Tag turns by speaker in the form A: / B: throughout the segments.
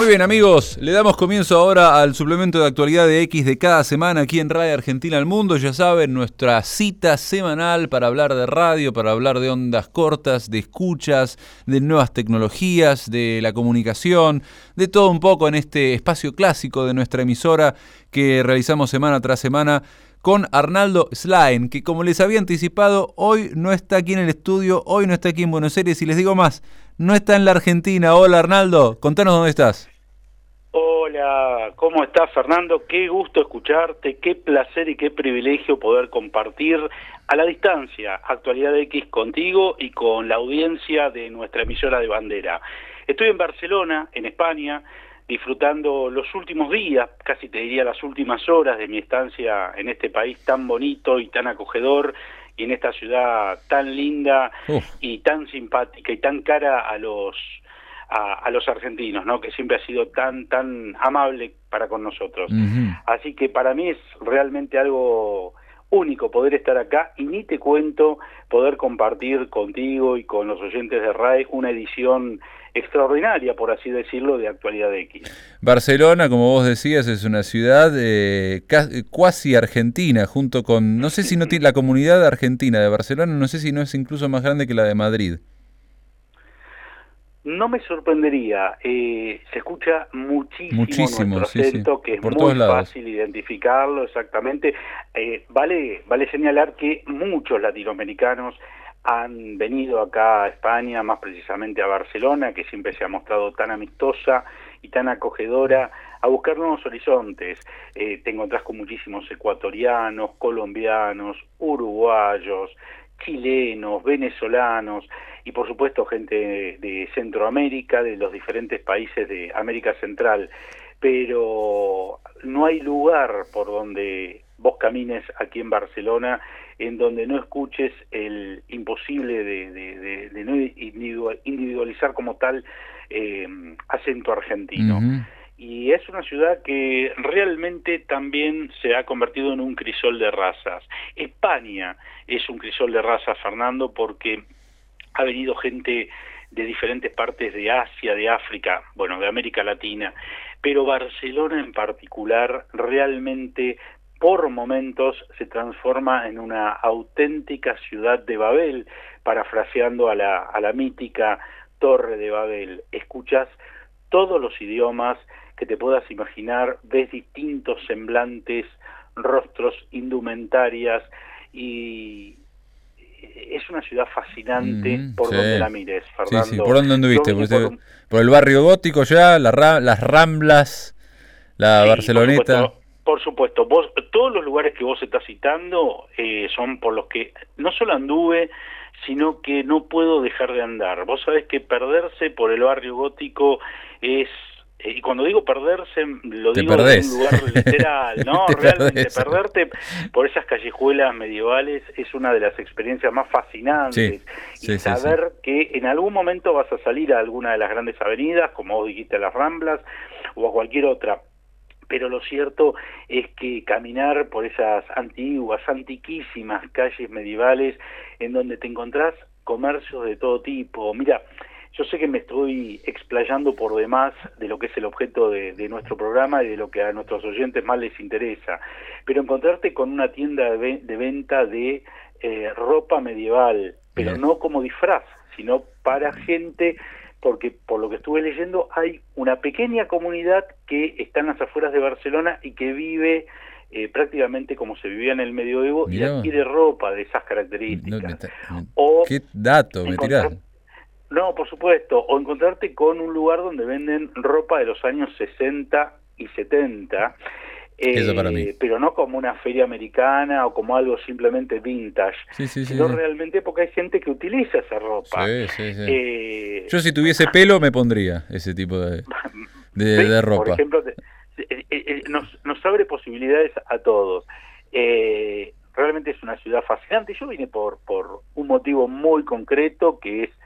A: Muy bien, amigos, le damos comienzo ahora al suplemento de actualidad de X de cada semana aquí en Radio Argentina al Mundo. Ya saben, nuestra cita semanal para hablar de radio, para hablar de ondas cortas, de escuchas, de nuevas tecnologías, de la comunicación, de todo un poco en este espacio clásico de nuestra emisora que realizamos semana tras semana con Arnaldo Slain, que como les había anticipado, hoy no está aquí en el estudio, hoy no está aquí en Buenos Aires, y les digo más, no está en la Argentina. Hola Arnaldo, contanos dónde estás.
B: Hola, ¿cómo estás, Fernando? Qué gusto escucharte, qué placer y qué privilegio poder compartir a la distancia Actualidad X contigo y con la audiencia de nuestra emisora de bandera. Estoy en Barcelona, en España, disfrutando los últimos días, casi te diría las últimas horas de mi estancia en este país tan bonito y tan acogedor, y en esta ciudad tan linda y tan simpática y tan cara a los argentinos, ¿no? Que siempre ha sido tan amable para con nosotros. Así que para mí es realmente algo único poder estar acá, y ni te cuento poder compartir contigo y con los oyentes de RAE una edición extraordinaria, por así decirlo, de Actualidad X.
A: Barcelona, como vos decías, es una ciudad cuasi argentina, junto con, no sé si no tiene la comunidad argentina de Barcelona, no sé si no es incluso más grande que la de Madrid.
B: No me sorprendería, se escucha muchísimo nuestro acento, sí. Que es
A: por
B: muy
A: lados.
B: Fácil identificarlo exactamente. Vale señalar que muchos latinoamericanos han venido acá a España, más precisamente a Barcelona, que siempre se ha mostrado tan amistosa y tan acogedora, a buscar nuevos horizontes. Te encontrás con muchísimos ecuatorianos, colombianos, uruguayos, chilenos, venezolanos y por supuesto gente de Centroamérica, de los diferentes países de América Central, pero no hay lugar por donde vos camines aquí en Barcelona en donde no escuches el imposible de no individualizar como tal acento argentino. Y es una ciudad que realmente también se ha convertido en un crisol de razas. España es un crisol de razas, Fernando, porque ha venido gente de diferentes partes de Asia, de África, bueno, de América Latina, pero Barcelona en particular realmente por momentos se transforma en una auténtica ciudad de Babel, parafraseando a la mítica Torre de Babel. Escuchás todos los idiomas que te puedas imaginar, ves distintos semblantes, rostros, indumentarias, y es una ciudad fascinante por donde la mires, Fernando.
A: Sí. ¿Por dónde anduviste? ¿Por el barrio gótico ya? ¿Las Ramblas? ¿La Barceloneta?
B: Por supuesto. Vos, todos los lugares que vos estás citando son por los que no solo anduve, sino que no puedo dejar de andar. Vos sabés que perderse por el barrio gótico es... y cuando digo perderse, lo digo en un lugar literal, ¿no? Realmente perderte por esas callejuelas medievales es una de las experiencias más fascinantes. Y saber que en algún momento vas a salir a alguna de las grandes avenidas, como vos dijiste, a las Ramblas o a cualquier otra. Pero lo cierto es que caminar por esas antiguas, antiquísimas calles medievales en donde te encontrás comercios de todo tipo. Mira, yo sé que me estoy explayando por demás de lo que es el objeto de nuestro programa y de lo que a nuestros oyentes más les interesa, pero encontrarte con una tienda de venta de ropa medieval, pero no como disfraz, sino para gente, porque por lo que estuve leyendo hay una pequeña comunidad que está en las afueras de Barcelona y que vive prácticamente como se vivía en el medioevo. Mirá. Y adquiere ropa de esas características.
A: ¿Qué dato me tirás?
B: No, por supuesto, o encontrarte con un lugar donde venden ropa de los años 60 y 70,
A: eso para mí.
B: Pero no como una feria americana o como algo simplemente vintage, sino realmente porque hay gente que utiliza esa ropa.
A: Yo si tuviese pelo me pondría ese tipo de ropa.
B: Por ejemplo, nos abre posibilidades a todos. Realmente es una ciudad fascinante. Yo vine por un motivo muy concreto, que es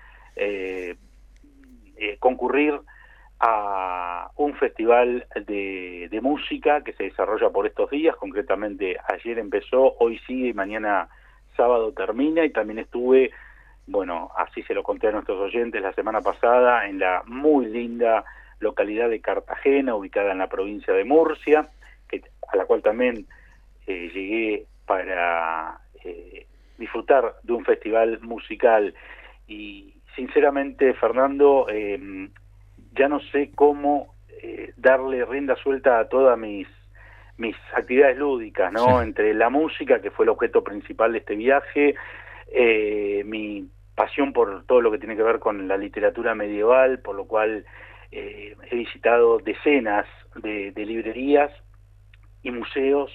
B: concurrir a un festival de música que se desarrolla por estos días. Concretamente ayer empezó, hoy sigue y mañana sábado termina. Y también estuve, bueno, así se lo conté a nuestros oyentes la semana pasada, en la muy linda localidad de Cartagena, ubicada en la provincia de Murcia, a la cual también llegué para disfrutar de un festival musical. Y sinceramente, Fernando, ya no sé cómo darle rienda suelta a todas mis actividades lúdicas, ¿no?
A: Sí.
B: Entre la música, que fue el objeto principal de este viaje, mi pasión por todo lo que tiene que ver con la literatura medieval, por lo cual he visitado decenas de librerías y museos,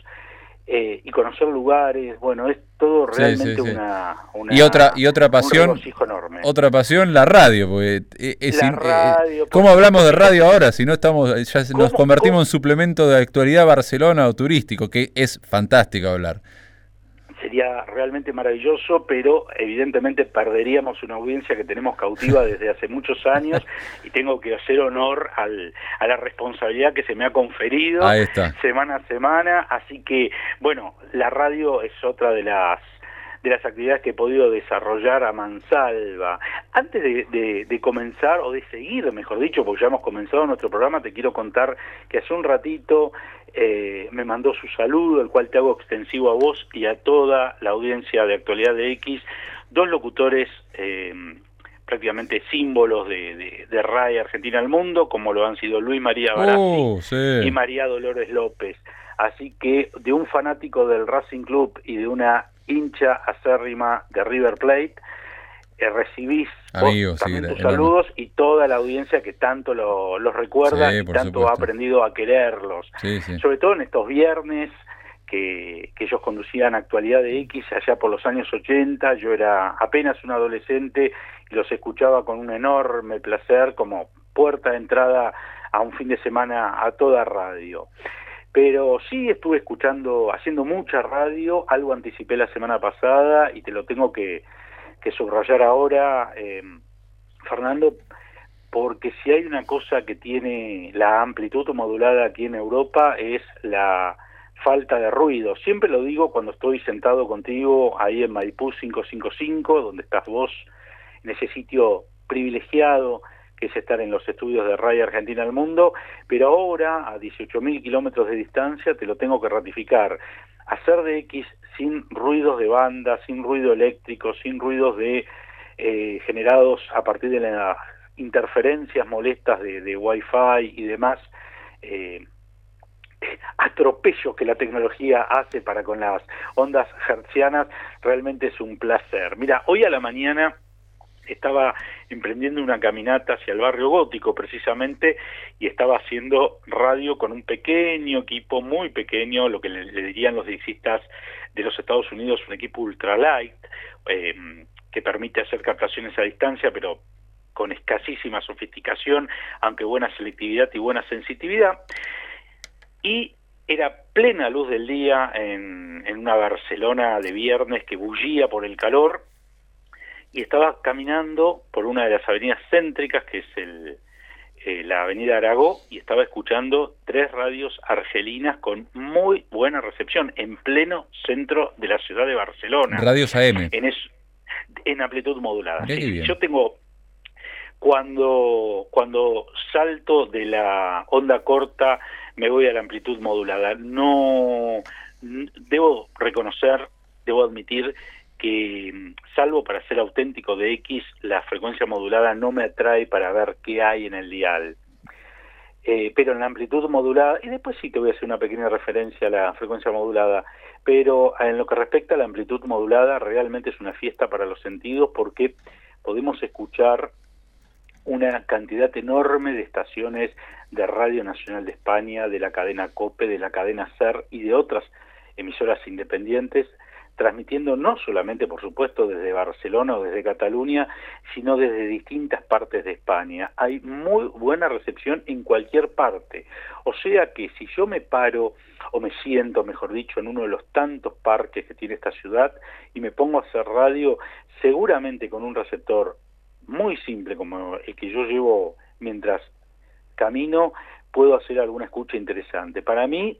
B: y conocer lugares. Bueno, es todo
A: Sí, sí,
B: realmente
A: sí. Y otra
B: un
A: pasión,
B: regocijo enorme.
A: la radio, porque
B: La radio,
A: ¿cómo
B: porque
A: hablamos de radio ahora si no estamos, ya nos
B: ¿cómo,
A: convertimos en suplemento de actualidad Barcelona o turístico, que es fantástico hablar?
B: sería realmente maravilloso, pero evidentemente perderíamos una audiencia que tenemos cautiva desde hace muchos años, y tengo que hacer honor a la responsabilidad que se me ha conferido
A: Ahí está.
B: semana a semana. Así que, bueno, la radio es otra de las actividades que he podido desarrollar a mansalva. Antes de comenzar, o de seguir, mejor dicho, porque ya hemos comenzado nuestro programa, te quiero contar que hace un ratito me mandó su saludo, el cual te hago extensivo a vos y a toda la audiencia de Actualidad de X, dos locutores prácticamente símbolos de RAI Argentina al Mundo, como lo han sido Luis María Barassi
A: Sí.
B: y María Dolores López. Así que de un fanático del Racing Club y de una hincha acérrima de River Plate, recibís
A: Amigos,
B: también
A: sí,
B: tus
A: enorme.
B: saludos, y toda la audiencia que tanto los recuerda,
A: Sí,
B: y
A: por
B: tanto
A: supuesto.
B: ha aprendido a quererlos.
A: Sí, sí.
B: Sobre todo en estos viernes que ellos conducían Actualidad de X allá por los años 80, yo era apenas un adolescente y los escuchaba con un enorme placer, como puerta de entrada a un fin de semana a toda radio. Pero sí estuve haciendo mucha radio, algo anticipé la semana pasada y te lo tengo que subrayar ahora, Fernando, porque si hay una cosa que tiene la amplitud modulada aquí en Europa es la falta de ruido. Siempre lo digo cuando estoy sentado contigo ahí en Maipú 555, donde estás vos, en ese sitio privilegiado que es estar en los estudios de Radio Argentina al Mundo, pero ahora, a 18.000 kilómetros de distancia, te lo tengo que ratificar. Hacer de X sin ruidos de banda, sin ruido eléctrico, sin ruidos generados a partir de las interferencias molestas de Wi-Fi y demás, atropellos que la tecnología hace para con las ondas hertzianas, realmente es un placer. Mira, hoy a la mañana estaba emprendiendo una caminata hacia el barrio gótico precisamente, y estaba haciendo radio con un pequeño equipo, muy pequeño, lo que le dirían los diexistas de los Estados Unidos, un equipo ultralight, que permite hacer captaciones a distancia, pero con escasísima sofisticación, aunque buena selectividad y buena sensitividad. Y era plena luz del día en una Barcelona de viernes que bullía por el calor, y estaba caminando por una de las avenidas céntricas, que es la avenida Aragó, y estaba escuchando 3 radios argelinas con muy buena recepción, en pleno centro de la ciudad de Barcelona.
A: Radios AM.
B: En amplitud modulada.
A: Mirá qué bien.
B: Yo tengo, cuando salto de la onda corta, me voy a la amplitud modulada. No, debo admitir que, salvo para ser auténtico de X, la frecuencia modulada no me atrae para ver qué hay en el dial. Pero en la amplitud modulada, y después sí te voy a hacer una pequeña referencia a la frecuencia modulada, pero en lo que respecta a la amplitud modulada, realmente es una fiesta para los sentidos, porque podemos escuchar una cantidad enorme de estaciones de Radio Nacional de España, de la cadena COPE, de la cadena SER y de otras emisoras independientes, transmitiendo no solamente, por supuesto, desde Barcelona o desde Cataluña, sino desde distintas partes de España. Hay muy buena recepción en cualquier parte. O sea que si yo me paro, o me siento, mejor dicho, en uno de los tantos parques que tiene esta ciudad, y me pongo a hacer radio, seguramente con un receptor muy simple como el que yo llevo mientras camino, puedo hacer alguna escucha interesante. Para mí,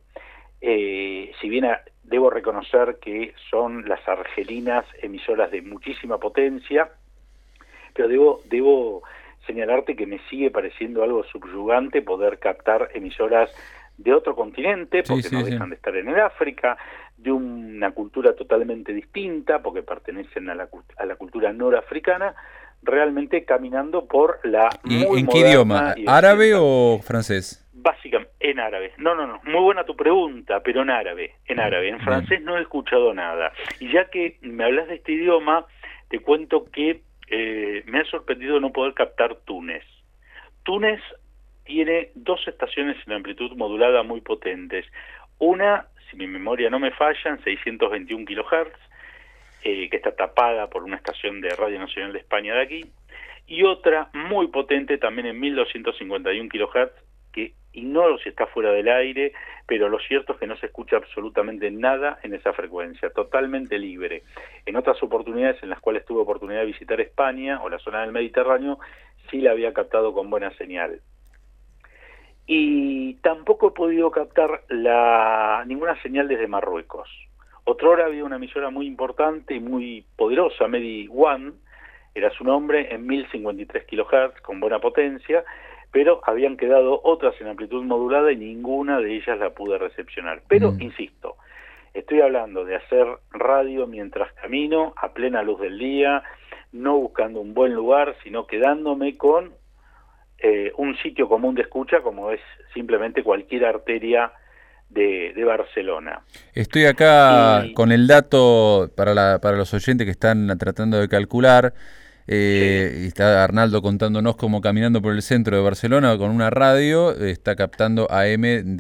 B: si bien debo reconocer que son las argelinas emisoras de muchísima potencia, pero debo señalarte que me sigue pareciendo algo subyugante poder captar emisoras de otro continente, porque no dejan de estar en el África, de una cultura totalmente distinta, porque pertenecen a la cultura norafricana, realmente caminando por la muy
A: ¿En qué idioma? ¿Árabe o francés?
B: Básicamente, en árabe. No, muy buena tu pregunta, pero en árabe. En francés no he escuchado nada. Y ya que me hablas de este idioma, te cuento que me ha sorprendido no poder captar Túnez. Túnez tiene 2 estaciones en amplitud modulada muy potentes. Una, si mi memoria no me falla, en 621 kHz, que está tapada por una estación de Radio Nacional de España de aquí, y otra muy potente también en 1251 kHz, que ignoro si está fuera del aire, pero lo cierto es que no se escucha absolutamente nada en esa frecuencia, totalmente libre. En otras oportunidades en las cuales tuve oportunidad de visitar España o la zona del Mediterráneo, sí la había captado con buena señal. Y tampoco he podido captar ninguna señal desde Marruecos. Otrora había una emisora muy importante y muy poderosa, Medi One, era su nombre, en 1053 kHz, con buena potencia, pero habían quedado otras en amplitud modulada y ninguna de ellas la pude recepcionar. Pero, insisto, estoy hablando de hacer radio mientras camino, a plena luz del día, no buscando un buen lugar, sino quedándome con un sitio común de escucha, como es simplemente cualquier arteria de Barcelona.
A: Estoy acá con el dato para los oyentes que están tratando de calcular. Y está Arnaldo contándonos cómo caminando por el centro de Barcelona con una radio, está captando AM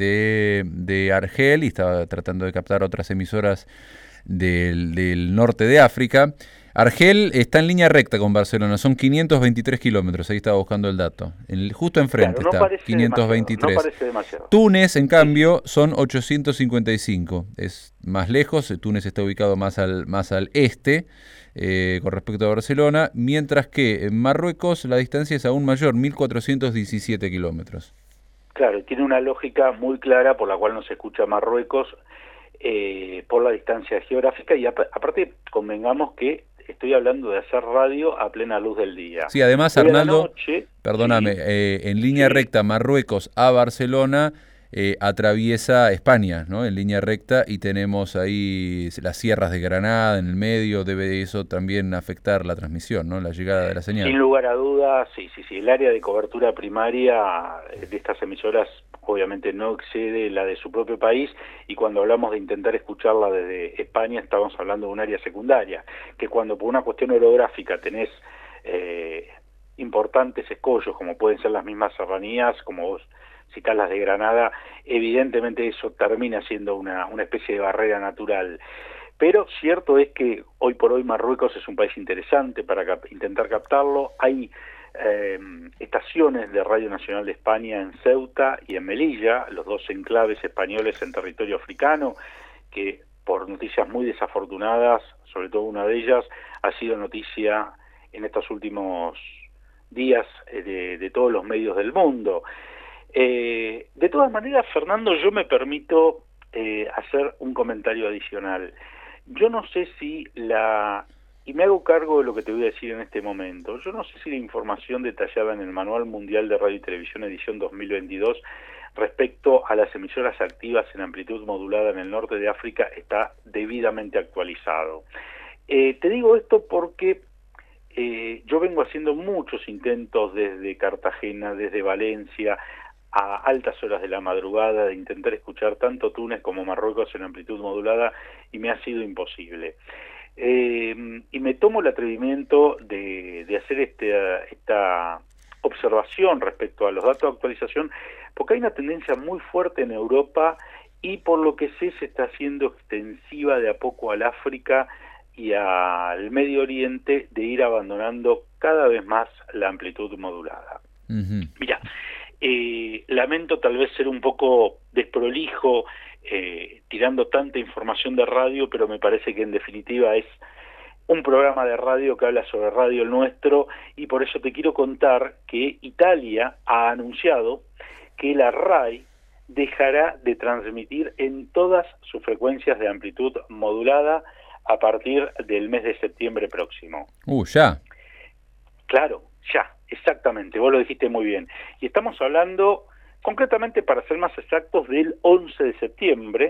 A: de Argel y está tratando de captar otras emisoras del norte de África. Argel está en línea recta con Barcelona, son 523 kilómetros, ahí estaba buscando el dato. Justo enfrente
B: claro,
A: está, 523.
B: No parece demasiado.
A: Túnez, en cambio, son 855, es más lejos, Túnez está ubicado más al este, con respecto a Barcelona, mientras que en Marruecos la distancia es aún mayor, 1417 kilómetros.
B: Claro, tiene una lógica muy clara por la cual no se escucha Marruecos, por la distancia geográfica, y aparte convengamos que estoy hablando de hacer radio a plena luz del día.
A: Sí, además, Arnaldo, perdóname, en línea recta Marruecos a Barcelona atraviesa España, ¿no? En línea recta, y tenemos ahí las sierras de Granada en el medio, debe eso también afectar la transmisión, ¿no? La llegada de la señal.
B: Sin lugar a dudas, sí, el área de cobertura primaria de estas emisoras obviamente no excede la de su propio país, y cuando hablamos de intentar escucharla desde España estamos hablando de un área secundaria, que cuando por una cuestión orográfica tenés importantes escollos, como pueden ser las mismas serranías, como vos citás las de Granada, evidentemente eso termina siendo una especie de barrera natural. Pero cierto es que hoy por hoy Marruecos es un país interesante para intentar captarlo. Hay estaciones de Radio Nacional de España en Ceuta y en Melilla, los 2 enclaves españoles en territorio africano, que por noticias muy desafortunadas, sobre todo una de ellas, ha sido noticia en estos últimos días de todos los medios del mundo. De todas maneras, Fernando, yo me permito hacer un comentario adicional. Yo no sé si y me hago cargo de lo que te voy a decir en este momento, yo no sé si la información detallada en el Manual Mundial de Radio y Televisión edición 2022 respecto a las emisoras activas en amplitud modulada en el norte de África está debidamente actualizado. Te digo esto porque yo vengo haciendo muchos intentos desde Cartagena, desde Valencia, a altas horas de la madrugada, de intentar escuchar tanto Túnez como Marruecos en amplitud modulada, y me ha sido imposible. Y me tomo el atrevimiento de hacer esta observación respecto a los datos de actualización, porque hay una tendencia muy fuerte en Europa, y por lo que sé se está haciendo extensiva de a poco al África y al Medio Oriente, de ir abandonando cada vez más la amplitud modulada. Mira, lamento tal vez ser un poco desprolijo tirando tanta información de radio, pero me parece que en definitiva es un programa de radio que habla sobre Radio El Nuestro, y por eso te quiero contar que Italia ha anunciado que la RAI dejará de transmitir en todas sus frecuencias de amplitud modulada a partir del mes de septiembre próximo.
A: ¿Ya?
B: Claro, ya. Exactamente, vos lo dijiste muy bien. Y estamos hablando, concretamente, para ser más exactos, del 11 de septiembre,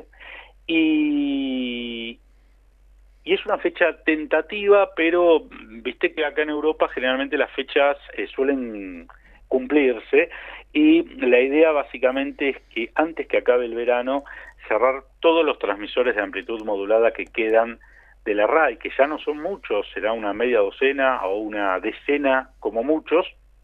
B: y, y es una fecha tentativa, pero viste que acá en Europa generalmente las fechas suelen cumplirse, y la idea básicamente es que antes que acabe el verano, cerrar todos los transmisores de amplitud modulada que quedan de la RAI, que ya no son muchos, será una media docena o una decena como muchos,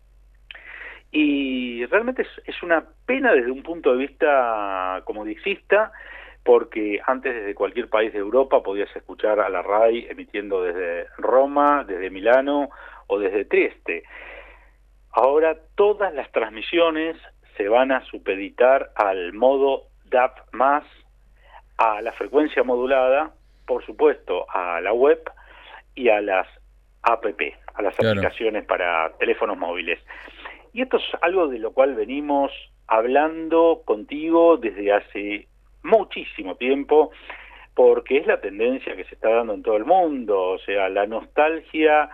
B: y realmente es una pena desde un punto de vista comodicista, porque antes desde cualquier país de Europa podías escuchar a la RAI emitiendo desde Roma, desde Milano o desde Trieste. Ahora todas las transmisiones se van a supeditar al modo DAB+, a la frecuencia modulada, por supuesto a la web y a las APP, a las aplicaciones para teléfonos móviles. Y esto es algo de lo cual venimos hablando contigo desde hace muchísimo tiempo, porque es la tendencia que se está dando en todo el mundo. O sea, la nostalgia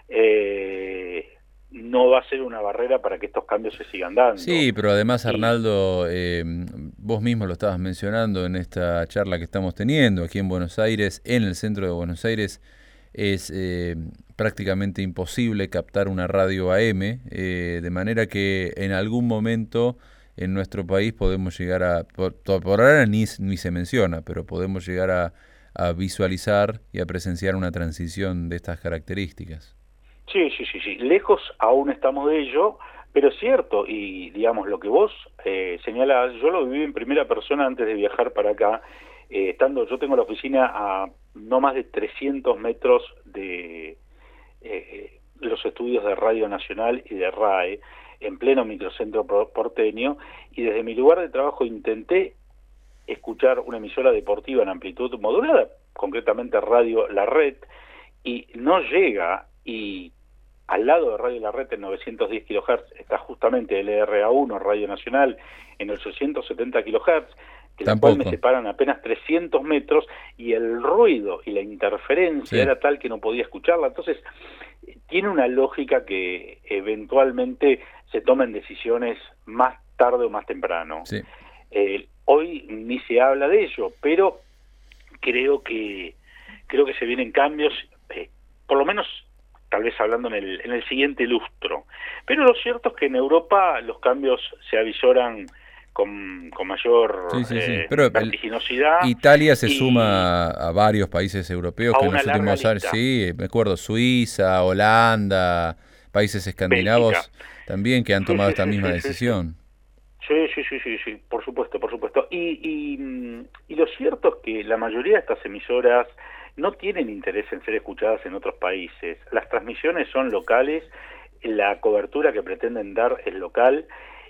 B: no va a ser una barrera para que estos cambios se sigan dando.
A: Sí, pero además, Arnaldo, vos mismo lo estabas mencionando en esta charla que estamos teniendo aquí en Buenos Aires, en el centro de Buenos Aires, es prácticamente imposible captar una radio AM, de manera que en algún momento en nuestro país podemos llegar a, por ahora ni se menciona, pero podemos llegar a visualizar y a presenciar una transición de estas características.
B: Sí. Lejos aún estamos de ello, pero es cierto, y digamos, lo que vos señalás, yo lo viví en primera persona antes de viajar para acá, yo tengo la oficina a no más de 300 metros de los estudios de Radio Nacional y de RAE, en pleno microcentro porteño, y desde mi lugar de trabajo intenté escuchar una emisora deportiva en amplitud modulada, concretamente Radio La Red, y no llega, y al lado de Radio La Red en 910 kHz está justamente LRA1, Radio Nacional, en 870 kHz, de la cual me separan apenas 300 metros, y el ruido y la interferencia era tal que no podía escucharla. Entonces, tiene una lógica que eventualmente se tomen decisiones más tarde o más temprano. Sí. Hoy ni se habla de ello, pero creo que se vienen cambios, por lo menos tal vez hablando en el siguiente lustro. Pero lo cierto es que en Europa los cambios se avisoran con mayor vertiginosidad.
A: Italia se suma a varios países europeos que en los últimos años, me acuerdo, Suiza, Holanda, países escandinavos, Bélgica, también, que han tomado esta misma decisión.
B: Sí, por supuesto. Y lo cierto es que la mayoría de estas emisoras no tienen interés en ser escuchadas en otros países. Las transmisiones son locales, la cobertura que pretenden dar es local,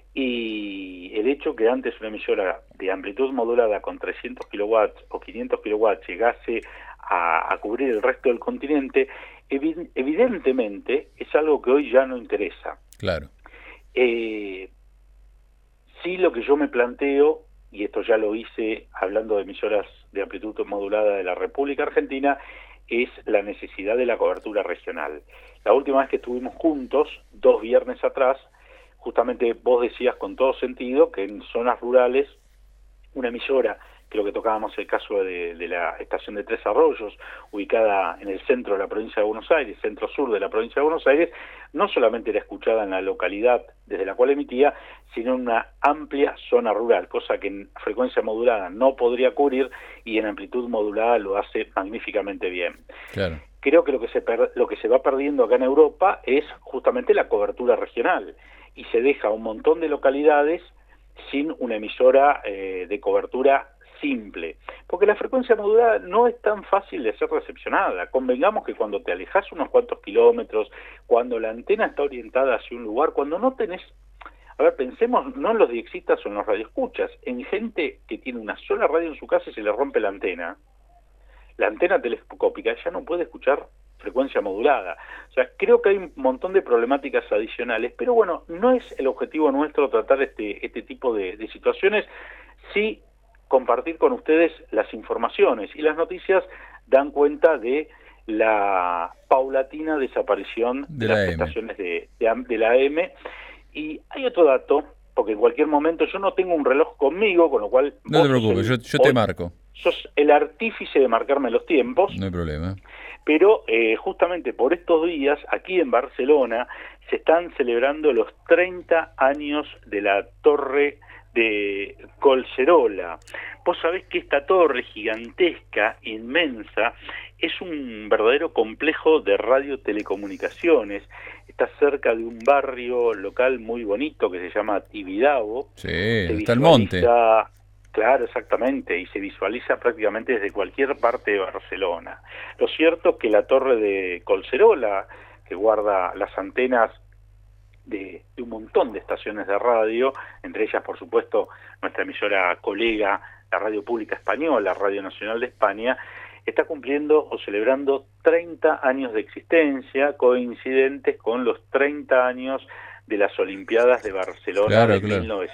B: y el hecho que antes una emisora de amplitud modulada con 300 kilowatts o 500 kilowatts llegase a cubrir el resto del continente, evidentemente es algo que hoy ya no interesa.
A: Claro.
B: Sí, lo que yo me planteo, y esto ya lo hice hablando de emisoras de amplitud modulada de la República Argentina, es la necesidad de la cobertura regional. La última vez que estuvimos juntos, 2 viernes atrás, justamente vos decías con todo sentido que en zonas rurales una emisora, creo que tocábamos el caso de la estación de Tres Arroyos, ubicada en el centro de la provincia de Buenos Aires, centro-sur de la provincia de Buenos Aires, no solamente era escuchada en la localidad desde la cual emitía, sino en una amplia zona rural, cosa que en frecuencia modulada no podría cubrir, y en amplitud modulada lo hace magníficamente bien.
A: Claro.
B: Creo que lo que se va perdiendo acá en Europa es justamente la cobertura regional, y se deja un montón de localidades sin una emisora de cobertura simple, porque la frecuencia modulada no es tan fácil de ser recepcionada. Convengamos que cuando te alejas unos cuantos kilómetros, cuando la antena está orientada hacia un lugar, cuando no tenés... A ver, pensemos no en los diexistas o en los radioescuchas, en gente que tiene una sola radio en su casa y se le rompe la antena telescópica ya no puede escuchar frecuencia modulada. O sea, creo que hay un montón de problemáticas adicionales, pero bueno, no es el objetivo nuestro tratar este tipo de situaciones, sí compartir con ustedes las informaciones, y las noticias dan cuenta de la paulatina desaparición de las estaciones de la AM. Y hay otro dato, porque en cualquier momento yo no tengo un reloj conmigo, con lo cual...
A: No te preocupes, yo te marco.
B: Sos el artífice de marcarme los tiempos.
A: No hay problema.
B: Pero justamente por estos días, aquí en Barcelona, se están celebrando los 30 años de la Torre de Collserola. Vos sabés que esta torre gigantesca, inmensa, es un verdadero complejo de radiotelecomunicaciones. Está cerca de un barrio local muy bonito que se llama Tibidabo.
A: Sí, está el monte.
B: Claro, exactamente, y se visualiza prácticamente desde cualquier parte de Barcelona. Lo cierto es que la torre de Collserola, que guarda las antenas de un montón de estaciones de radio, entre ellas, por supuesto, nuestra emisora colega, la Radio Pública Española, Radio Nacional de España, está cumpliendo o celebrando 30 años de existencia, coincidentes con los 30 años de las Olimpiadas de Barcelona de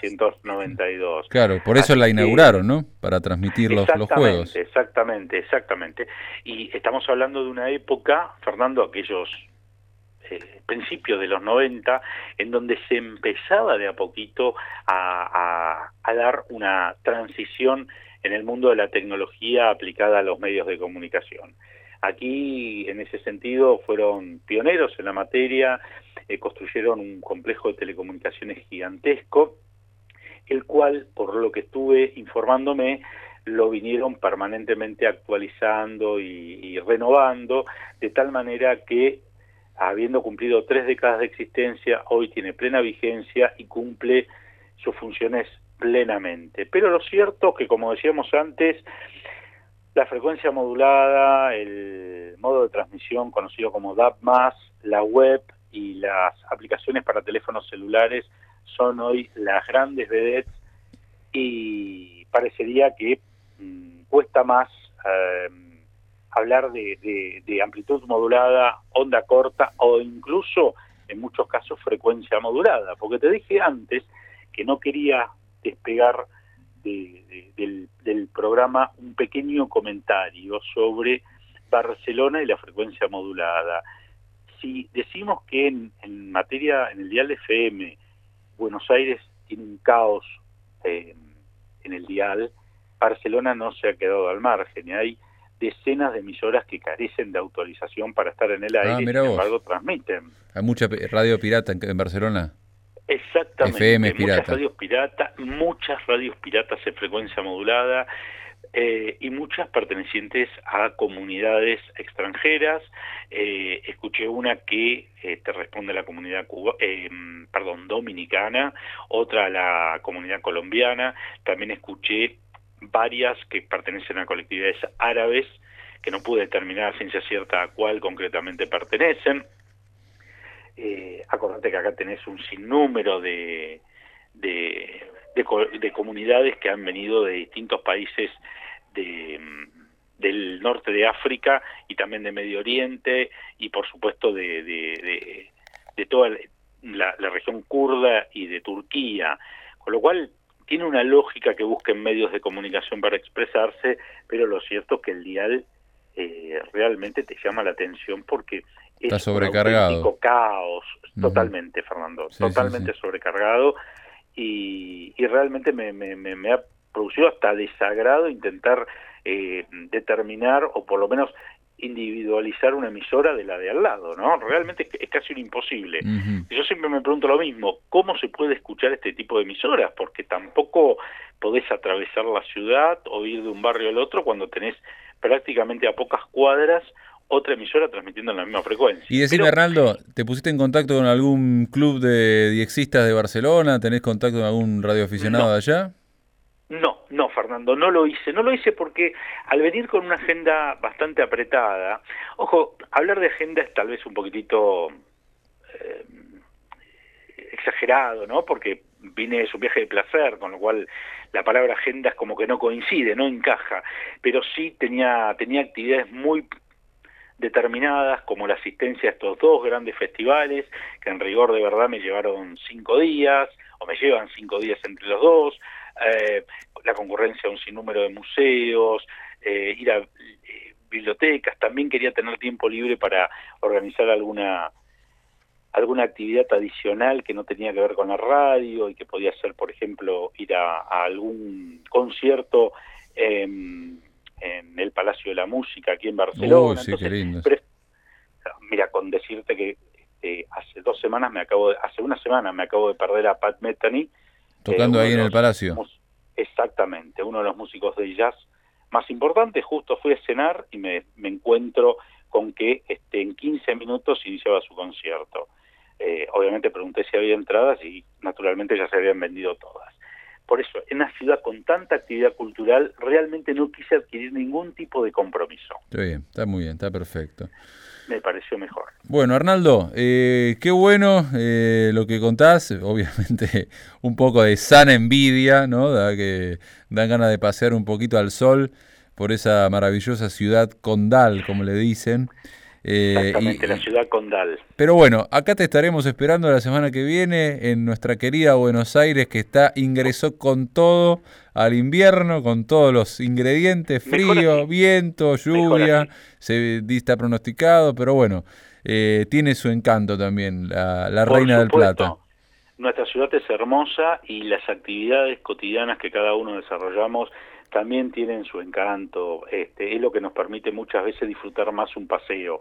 B: 1992.
A: Claro, por eso la inauguraron, ¿no? Para transmitir los Juegos.
B: Exactamente. Y estamos hablando de una época, Fernando, aquellos principios de los 90, en donde se empezaba de a poquito a dar una transición en el mundo de la tecnología aplicada a los medios de comunicación. Aquí, en ese sentido, fueron pioneros en la materia, construyeron un complejo de telecomunicaciones gigantesco, el cual, por lo que estuve informándome, lo vinieron permanentemente actualizando y renovando, de tal manera que, habiendo cumplido 3 décadas de existencia, hoy tiene plena vigencia y cumple sus funciones plenamente. Pero lo cierto es que, como decíamos antes, la frecuencia modulada, el modo de transmisión conocido como DAB+, la web y las aplicaciones para teléfonos celulares son hoy las grandes vedettes, y parecería que cuesta más hablar de amplitud modulada, onda corta o incluso, en muchos casos, frecuencia modulada. Porque te dije antes que no quería despegar del programa un pequeño comentario sobre Barcelona y la frecuencia modulada. Si decimos que en materia, en el dial FM, Buenos Aires tiene un caos en el dial, Barcelona no se ha quedado al margen, y hay decenas de emisoras que carecen de autorización para estar en el aire, y sin embargo transmiten.
A: Hay mucha radio pirata en Barcelona.
B: Exactamente,
A: FM pirata.
B: Muchas radios piratas en frecuencia modulada, y muchas pertenecientes a comunidades extranjeras. Escuché una que te responde a la comunidad dominicana, otra a la comunidad colombiana. También escuché varias que pertenecen a colectividades árabes, que no pude determinar a ciencia cierta a cuál concretamente pertenecen. Acordate que acá tenés un sinnúmero de comunidades que han venido de distintos países del norte de África y también de Medio Oriente, y por supuesto de toda la región kurda y de Turquía, con lo cual tiene una lógica que busquen medios de comunicación para expresarse, pero lo cierto es que el dial realmente te llama la atención porque
A: está sobrecargado.
B: Un auténtico caos, totalmente, Fernando, totalmente sobrecargado, y realmente me ha producido hasta desagrado intentar determinar, o por lo menos individualizar una emisora de la de al lado, ¿no? Realmente es casi un imposible. Yo siempre me pregunto lo mismo, ¿cómo se puede escuchar este tipo de emisoras? Porque tampoco podés atravesar la ciudad o ir de un barrio al otro cuando tenés prácticamente a pocas cuadras otra emisora transmitiendo en la misma frecuencia.
A: Y decime, Arnaldo, ¿te pusiste en contacto con algún club de diexistas de Barcelona? ¿Tenés contacto con algún radioaficionado de allá?
B: No, Fernando, no lo hice porque al venir con una agenda bastante apretada, ojo, hablar de agenda es tal vez un poquitito exagerado, ¿no? Porque es un viaje de placer, con lo cual la palabra agenda es como que no coincide, no encaja, pero sí tenía actividades muy determinadas, como la asistencia a estos 2 grandes festivales, que en rigor de verdad me llevaron 5 días, o me llevan 5 días entre los dos, la concurrencia a un sinnúmero de museos, ir a bibliotecas, también quería tener tiempo libre para organizar alguna actividad adicional que no tenía que ver con la radio y que podía ser, por ejemplo, ir a algún concierto en el Palacio de la Música aquí en Barcelona.
A: Sí, qué lindo.
B: Mira, con decirte que hace una semana me acabo de perder a Pat Metheny.
A: Tocando ahí en el Palacio.
B: Exactamente, uno de los músicos de jazz más importantes. Justo fui a cenar y me encuentro con que en 15 minutos iniciaba su concierto. Obviamente pregunté si había entradas y naturalmente ya se habían vendido todas. Por eso, en una ciudad con tanta actividad cultural, realmente no quise adquirir ningún tipo de compromiso.
A: Está bien, está muy bien, está perfecto.
B: Me pareció mejor.
A: Bueno, Arnaldo, qué bueno lo que contás. Obviamente un poco de sana envidia, ¿no? Que dan ganas de pasear un poquito al sol por esa maravillosa ciudad condal, como le dicen.
B: Exactamente, la ciudad condal.
A: Pero bueno, acá te estaremos esperando la semana que viene en nuestra querida Buenos Aires, que ingresó con todo al invierno, con todos los ingredientes, frío, viento, lluvia, está pronosticado, pero bueno, tiene su encanto también, la Reina del Plata.
B: Nuestra ciudad es hermosa y las actividades cotidianas que cada uno desarrollamos también tienen su encanto, es lo que nos permite muchas veces disfrutar más un paseo.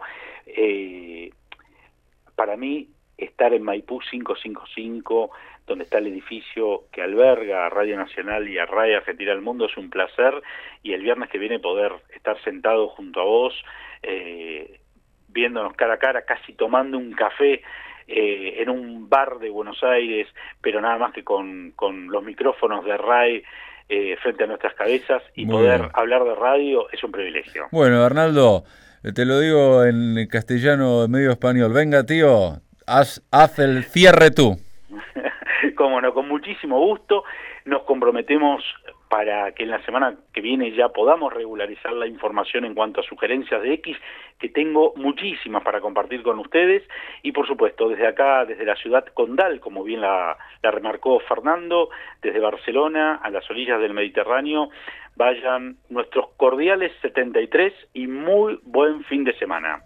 B: Para mí, estar en Maipú 555, donde está el edificio que alberga a Radio Nacional y a Radio Argentina al Mundo, es un placer, y el viernes que viene poder estar sentado junto a vos, viéndonos cara a cara, casi tomando un café, en un bar de Buenos Aires, pero nada más que con los micrófonos de RAI frente a nuestras cabezas y muy poder bien hablar de radio es un privilegio.
A: Bueno, Arnaldo, te lo digo en castellano medio español. Venga, tío, haz el cierre tú.
B: Cómo no, con muchísimo gusto. Nos comprometemos para que en la semana que viene ya podamos regularizar la información en cuanto a sugerencias de X, que tengo muchísimas para compartir con ustedes, y por supuesto desde acá, desde la ciudad condal, como bien la remarcó Fernando, desde Barcelona a las orillas del Mediterráneo, vayan nuestros cordiales 73 y muy buen fin de semana.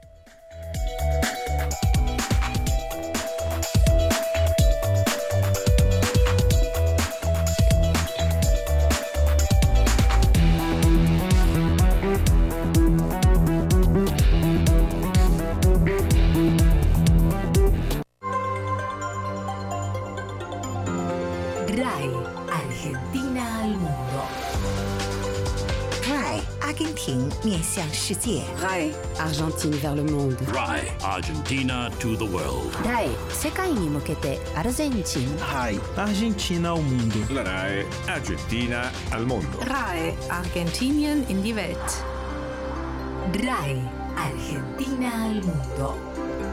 C: RAI, Argentina al mundo.
D: RAI, Argentina 面向世界。
E: RAI, Argentine vers le monde.
F: RAI, Argentina to the world.
G: RAI, 世界に向けてアルゼンチン。
H: RAI, Argentina al mundo.
I: La RAI, Argentina al mundo.
J: RAI, Argentinien in die Welt.
C: RAI, Argentina al mundo.